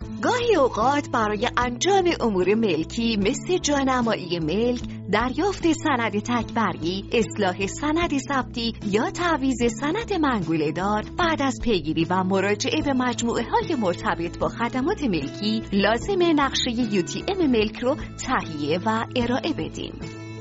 گاهی اوقات برای انجام امور ملکی مثل جانمایی ملک، دریافت سند تکبری، اصلاح سند ثبتی یا تعویض سند منگوله‌دار، بعد از پیگیری و مراجعه به مجموعه‌های مرتبط با خدمات ملکی لازم نقشه UTM ملک رو تهیه و ارائه بدیم.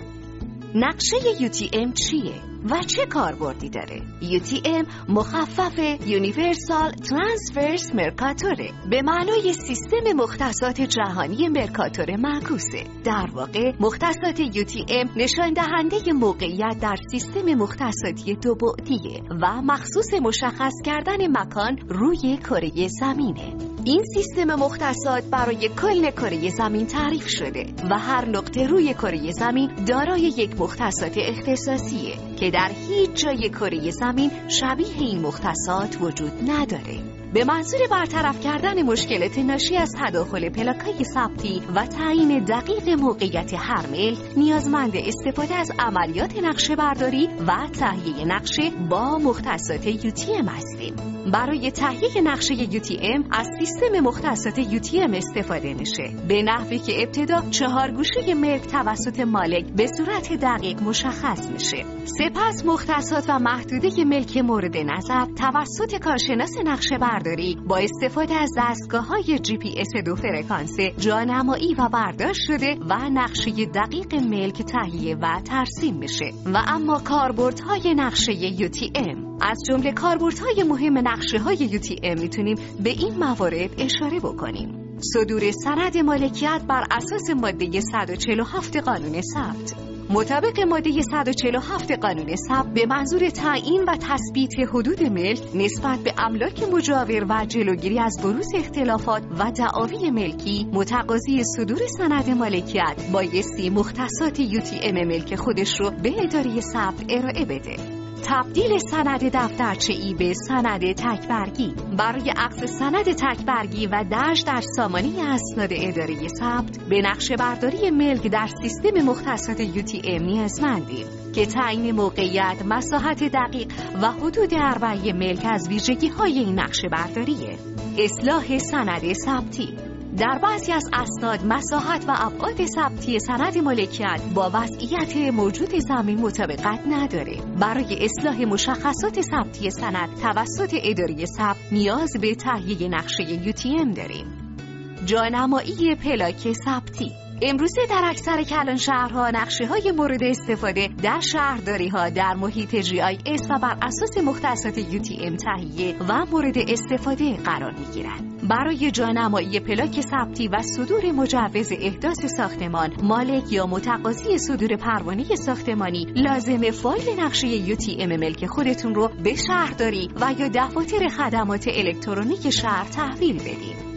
نقشه UTM چیه و چه کاربردی داره؟ UTM مخفف یونیورسال ترانسفرس مرکاتوره، به معنای سیستم مختصات جهانی مرکاتور معکوسه. در واقع مختصات UTM نشان دهنده موقعیت در سیستم مختصاتی دو بعدیه و مخصوص مشخص کردن مکان روی کره زمینه. این سیستم مختصات برای کل کره زمین تعریف شده و هر نقطه روی کره زمین دارای یک مختصات اختصاصیه که در هیچ جای کره زمین شبیه این مختصات وجود نداره. به منظور برطرف کردن مشکلات ناشی از تداخل پلاک‌های ثبتی و تعیین دقیق موقعیت هر ملک، نیازمند استفاده از عملیات نقشه برداری و تهیه نقشه با مختصات UTM هستیم. برای تهیه نقشه UTM از سیستم مختصات UTM استفاده میشه، به نحوی که ابتدا 4 گوشه ملک توسط مالک به صورت دقیق مشخص میشه. سپس مختصات و محدوده ملک مورد نظر توسط کارشناس نقشه برداری با استفاده از دستگاه‌های GPS 2 فرکانس جانمایی و برداشت شده و نقشه دقیق ملک تهیه و ترسیم میشه. و اما کاربردهای نقشه UTM، از جمله کاربردهای مهم نقشه‌های UTM میتونیم به این موارد اشاره بکنیم: صدور سند مالکیت بر اساس ماده 147 قانون ثبت. مطابق ماده 147 قانون ثبت به منظور تعیین و تثبیت حدود ملک نسبت به املاک مجاور و جلوگیری از بروز اختلافات و دعاوی ملکی، متقاضی صدور سند مالکیت بایستی مختصات UTM ملک خودش رو به اداره ثبت ارائه بده. تبدیل سند دفترچه‌ای به سند تکبرگی. برای عقد سند تکبرگی و درج در سامانه اسناد اداره ثبت به نقشه برداری ملک در سیستم مختصات UTM نیازمندیم که تعیین موقعیت، مساحت دقیق و حدود اربعه ملک از ویژگی‌های این نقشه برداریه. اصلاح سند ثبتی. در بعضی از اسناد مساحت و ابعاد ثبتی سند مالکیت با وضعیت موجود زمین مطابقت نداره. برای اصلاح مشخصات ثبتی سند توسط اداره ثبت نیاز به تهیه نقشه UTM داریم. جانمایی پلاک ثبتی. امروزه در اکثر کلانشهرها نقشه‌های مورد استفاده در شهرداری‌ها در محیط GIS و بر اساس مختصات UTM تهیه و مورد استفاده قرار می‌گیرند. برای جانمایی پلاک ثبتی و صدور مجوز احداث ساختمان، مالک یا متقاضی صدور پروانه ساختمانی لازمه فایل نقشه UTM ملک خودتون رو به شهرداری و یا دفاتر خدمات الکترونیک شهر تحویل بدید.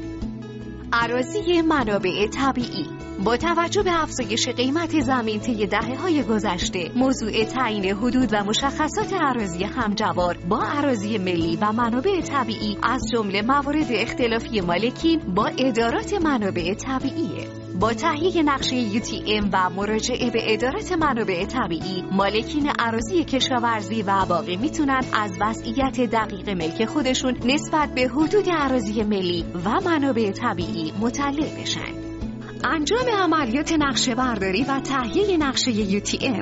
اراضی منابع طبیعی. با توجه به افزایش قیمت زمین طی دهه‌های گذشته، موضوع تعیین حدود و مشخصات اراضی همجوار با اراضی ملی و منابع طبیعی از جمله موارد اختلافی مالکین با ادارات منابع طبیعیه. با تهیه نقشه UTM و مراجعه به ادارات منابع طبیعی، مالکین اراضی کشاورزی و باغی میتونن از وضعیت دقیق ملک خودشون نسبت به حدود اراضی ملی و منابع طبیعی مطلع بشن. انجام عملیات نقشه برداری و تهیه نقشه UTM.